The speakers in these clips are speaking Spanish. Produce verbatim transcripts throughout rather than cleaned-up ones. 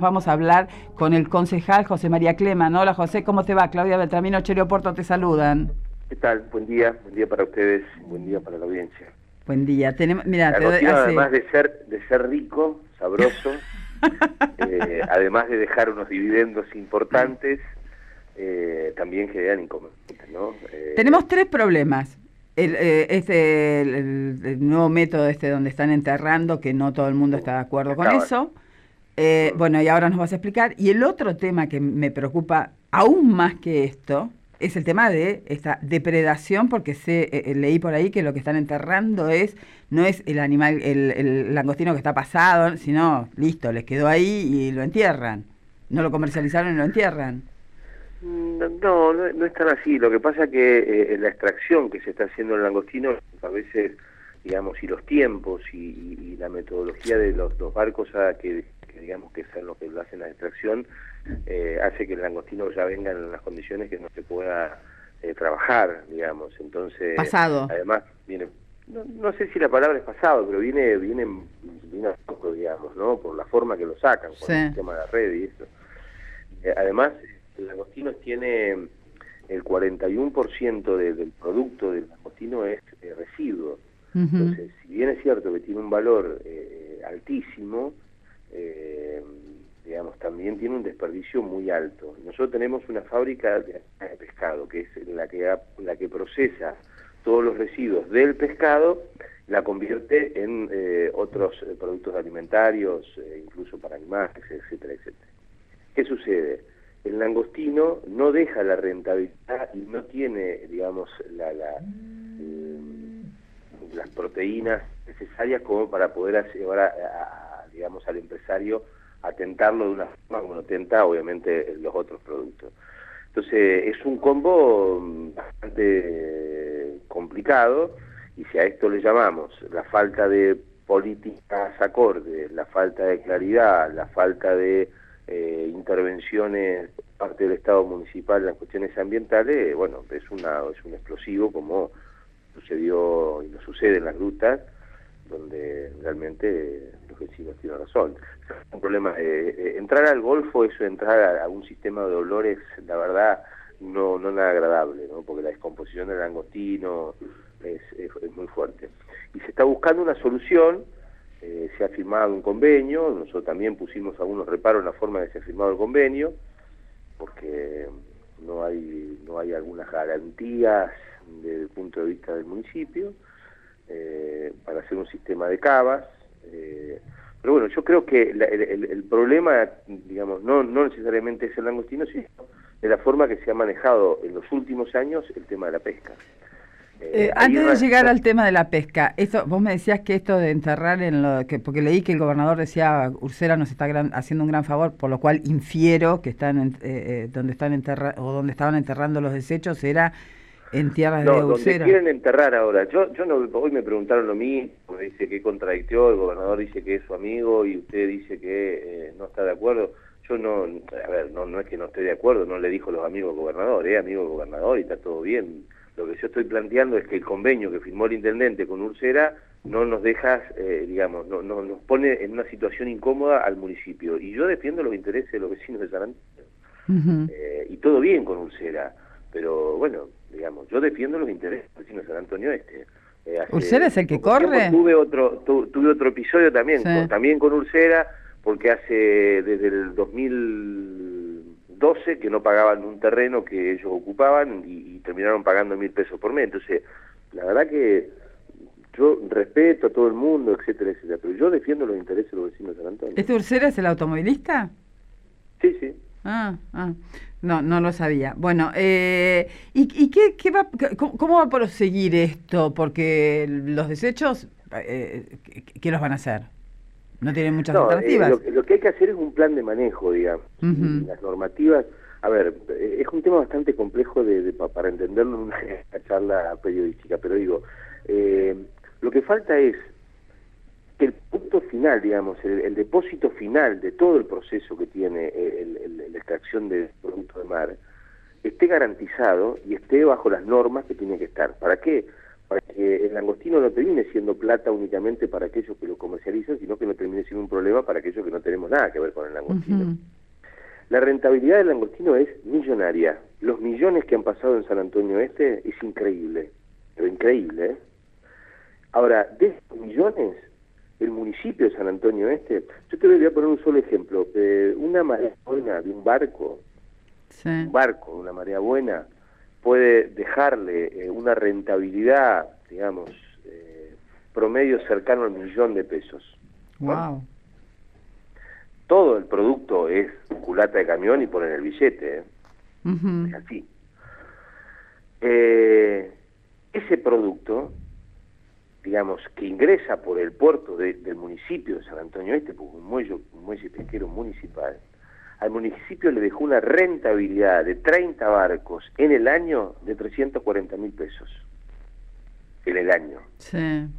vamos a hablar con el concejal José María Cleman. Hola José, ¿cómo te va? Claudia Beltramino, Cherio Porto, te saludan. ¿Qué tal? Buen día, buen día para ustedes, buen día para la audiencia. Buen día. Tenemos, mira, te Langostino, hace... además de ser de ser rico, sabroso, eh, además de dejar unos dividendos importantes, eh, también generan inconvenientes, ¿no? Eh, Tenemos tres problemas. El, eh, este, el, el, el nuevo método este donde están enterrando, que no todo el mundo está de acuerdo con acabas. eso. Eh, Mm. Bueno, y ahora nos vas a explicar. Y el otro tema que me preocupa aún más que esto es el tema de esta depredación, porque sé, eh, leí por ahí que lo que están enterrando es no es el animal, el, el langostino que está pasado, sino, listo, les quedó ahí y lo entierran. No lo comercializaron y lo entierran. No, no, no, no es tan así. Lo que pasa es que eh, la extracción que se está haciendo en el langostino, a veces, digamos, y los tiempos y, y, y la metodología de los, los barcos a que, que, digamos, que son los que lo hacen la extracción, eh, hace que el langostino ya venga en las condiciones que no se pueda eh, trabajar, digamos. Entonces, Pasado. además, viene, no, no sé si la palabra es pasado, pero viene, viene, viene a poco, digamos, ¿no? Por la forma que lo sacan, con Sí. el tema de la red y eso. Eh, además, el langostino tiene el cuarenta y uno por ciento de, del producto del langostino es eh, residuo. Uh-huh. Entonces, si bien es cierto que tiene un valor eh, altísimo, eh, digamos, también tiene un desperdicio muy alto. Nosotros tenemos una fábrica de, de pescado, que es la que, ha, la que procesa todos los residuos del pescado, la convierte en eh, otros eh, productos alimentarios, eh, incluso para animales, etcétera, etcétera. ¿Qué sucede? El langostino no deja la rentabilidad y no tiene, digamos, la, la, eh, las proteínas necesarias como para poder llevar, a, a, digamos, al empresario a tentarlo de una forma como lo tenta, obviamente, los otros productos. Entonces, es un combo bastante complicado, y si a esto le llamamos la falta de políticas acordes, la falta de claridad, la falta de Eh, intervenciones por parte del Estado municipal en las cuestiones ambientales, bueno, es una es un explosivo como sucedió y no sucede en las rutas, donde realmente los vecinos tienen razón. Es un problema, eh, eh, entrar al Golfo, eso, entrar a, a un sistema de olores, la verdad, no no nada agradable, ¿no? Porque la descomposición del langostino es, es, es muy fuerte. Y se está buscando una solución. Eh, se ha firmado un convenio, nosotros también pusimos algunos reparos en la forma en que se ha firmado el convenio, porque no hay no hay algunas garantías desde el punto de vista del municipio eh, para hacer un sistema de cavas, eh, pero bueno, yo creo que la, el, el, el problema, digamos, no, no necesariamente es el langostino, sino de la forma que se ha manejado en los últimos años el tema de la pesca. Eh, eh, antes de llegar al tema de la pesca, esto, vos me decías que esto de enterrar en lo que, porque leí que el gobernador decía Ursera nos está gran, haciendo un gran favor, por lo cual infiero que están en, eh, donde están enterra, o donde estaban enterrando los desechos era en tierras no, de Ursera. Donde quieren enterrar ahora. Yo, yo no, hoy me preguntaron lo mismo, me dice que contradictió, el gobernador dice que es su amigo y usted dice que eh, no está de acuerdo. Yo no, a ver, no, no es que no esté de acuerdo, no le dijo los amigos del gobernador, es amigo del gobernador y está todo bien. Lo que yo estoy planteando es que el convenio que firmó el intendente con Ursera no nos deja, eh, digamos, no, no, nos pone en una situación incómoda al municipio. Y yo defiendo los intereses de los vecinos de San Antonio. Uh-huh. eh, y todo bien con Ursera, pero bueno, digamos, yo defiendo los intereses de los vecinos de San Antonio Este. Eh, ¿Ursera es el que corre? Tuve otro, tu, tuve otro episodio también, sí. con, también con Ursera, porque hace desde el dos mil doce que no pagaban un terreno que ellos ocupaban y, y terminaron pagando mil pesos por mes. Entonces, la verdad que yo respeto a todo el mundo, etcétera, etcétera, pero yo defiendo los intereses de los vecinos de San Antonio. ¿Este Ursera es el automovilista? Sí, sí. Ah, ah, no, no lo sabía. Bueno, eh, ¿y, y qué, qué va, cómo, cómo va a proseguir esto? Porque los desechos, eh, ¿qué, qué los van a hacer? No tienen muchas no, alternativas. Eh, lo, lo que hay que hacer es un plan de manejo, digamos. Uh-huh. Las normativas, a ver, es un tema bastante complejo de, de, para entenderlo en una charla periodística, pero digo, eh, lo que falta es que el punto final, digamos, el, el depósito final de todo el proceso que tiene el, el, la extracción de productos de mar, esté garantizado y esté bajo las normas que tiene que estar. ¿Para qué? para que el langostino no termine siendo plata únicamente para aquellos que lo comercializan, sino que no termine siendo un problema para aquellos que no tenemos nada que ver con el langostino. Uh-huh. La rentabilidad del langostino es millonaria. Los millones que han pasado en San Antonio Este es increíble, pero increíble, ¿eh? Ahora, de estos millones, el municipio de San Antonio Este, yo te voy a poner un solo ejemplo, eh, una marea buena de un barco, sí. un barco, una marea buena, puede dejarle eh, una rentabilidad, digamos, eh, promedio cercano al millón de pesos. Wow. ¿No? Todo el producto es culata de camión y ponen el billete, ¿eh? Uh-huh. Es así. Eh, ese producto, digamos, que ingresa por el puerto de, del municipio de San Antonio Este, porque un muelle, un muelle pesquero municipal, al municipio le dejó una rentabilidad de treinta barcos en el año de trescientos cuarenta mil pesos. En el año. Sí.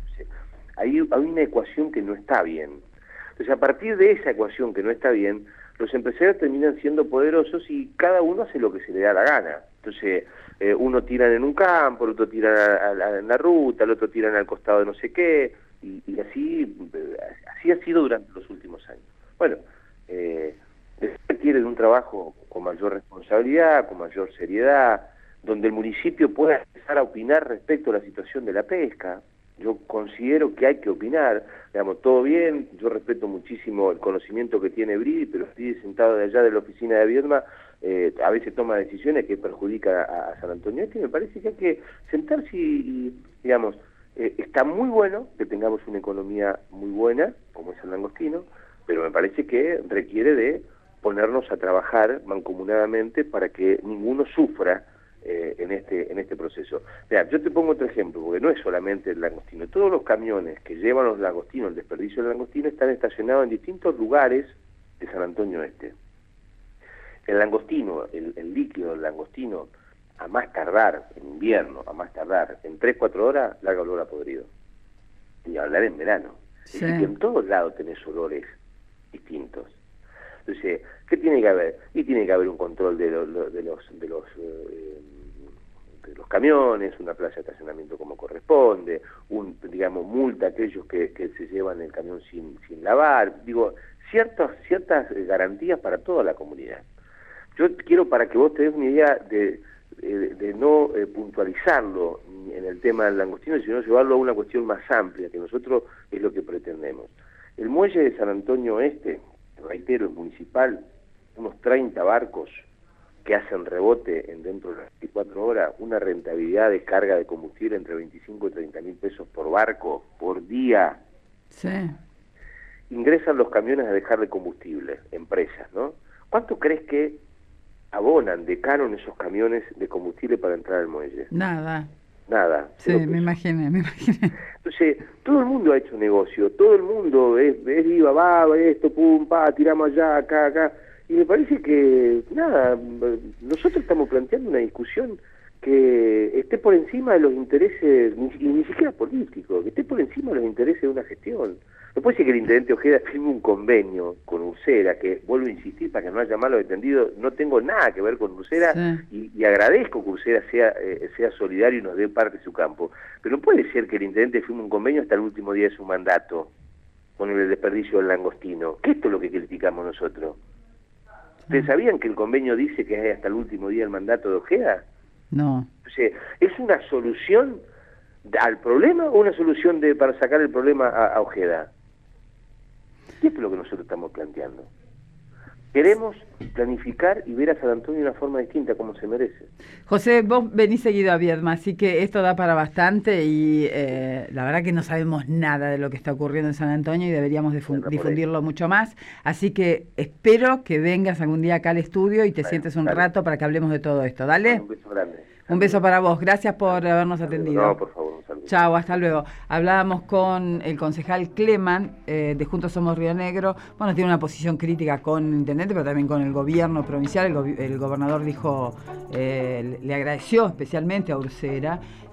Hay, hay una ecuación que no está bien. Entonces, a partir de esa ecuación que no está bien, los empresarios terminan siendo poderosos y cada uno hace lo que se le da la gana. Entonces, eh, uno tiran en un campo, el otro tiran a, a, en la ruta, el otro tiran al costado de no sé qué, y, y así, así ha sido durante los últimos años. Bueno, eh, requiere de un trabajo con mayor responsabilidad, con mayor seriedad, donde el municipio pueda empezar a opinar respecto a la situación de la pesca. Yo considero que hay que opinar, digamos, todo bien, yo respeto muchísimo el conocimiento que tiene Bridi, pero Bridi sentado de allá de la oficina de Viedma, eh, a veces toma decisiones que perjudican a, a San Antonio Este, y me parece que hay que sentarse y, y digamos, eh, está muy bueno que tengamos una economía muy buena, como es el langostino, pero me parece que requiere de ponernos a trabajar mancomunadamente para que ninguno sufra Eh, en este en este proceso. Mira, yo te pongo otro ejemplo, porque no es solamente el langostino. Todos los camiones que llevan los langostinos, el desperdicio del langostino, están estacionados en distintos lugares de San Antonio Este. El langostino, el, el líquido del langostino, a más tardar, en invierno, a más tardar, en tres cuatro horas, larga olor a podrido. Y hablar en verano. Sí. Es decir, que en todos lados tenés olores distintos. Entonces, ¿qué tiene que haber? Y tiene que haber un control de, lo, lo, de los de los eh, de los camiones, una plaza de estacionamiento como corresponde, un digamos multa a aquellos que, que se llevan el camión sin sin lavar, digo, ciertas ciertas garantías para toda la comunidad. Yo quiero, para que vos te des una idea de de, de no eh, puntualizarlo en el tema del langostino, sino llevarlo a una cuestión más amplia, que nosotros es lo que pretendemos. El muelle de San Antonio Este, reitero, es municipal, unos treinta barcos que hacen rebote en dentro de las veinticuatro horas, una rentabilidad de carga de combustible entre veinticinco y treinta mil pesos por barco, por día. Sí. Ingresan los camiones a dejarle combustible, empresas, ¿no? ¿Cuánto crees que abonan de canon esos camiones de combustible para entrar al muelle? Nada. Nada. Sí, me imaginé, me imaginé. Entonces, todo el mundo ha hecho negocio, todo el mundo es, es viva, va, esto, pum, pa, tiramos allá, acá, acá. Y me parece que, nada, nosotros estamos planteando una discusión que esté por encima de los intereses, ni, y ni siquiera políticos, que esté por encima de los intereses de una gestión. No puede ser que el intendente Ojeda firme un convenio con Ursera, que vuelvo a insistir para que no haya malos entendidos, no tengo nada que ver con Ursera, sí. y, y agradezco que Ursera sea, eh, sea solidario y nos dé parte de su campo. Pero no puede ser que el intendente firme un convenio hasta el último día de su mandato con el desperdicio del langostino, que esto es lo que criticamos nosotros. ¿Ustedes sabían que el convenio dice que es hasta el último día del mandato de Ojeda? No. O sea, ¿es una solución al problema o una solución de para sacar el problema a, a Ojeda? Y esto es lo que nosotros estamos planteando. Queremos planificar y ver a San Antonio de una forma distinta, como se merece. José, vos venís seguido a Viedma, así que esto da para bastante y eh, la verdad que no sabemos nada de lo que está ocurriendo en San Antonio y deberíamos difu- difundirlo mucho más. Así que espero que vengas algún día acá al estudio y te dale, sientes un dale. rato para que hablemos de todo esto. ¿Dale? Un beso grande. Un beso para vos. Gracias por habernos atendido. No, por favor. Chao, hasta luego. Hablábamos con el concejal Cleman, eh, de Juntos Somos Río Negro. Bueno, tiene una posición crítica con el intendente, pero también con el gobierno provincial. El, go- el gobernador dijo, eh, le agradeció especialmente a Ursera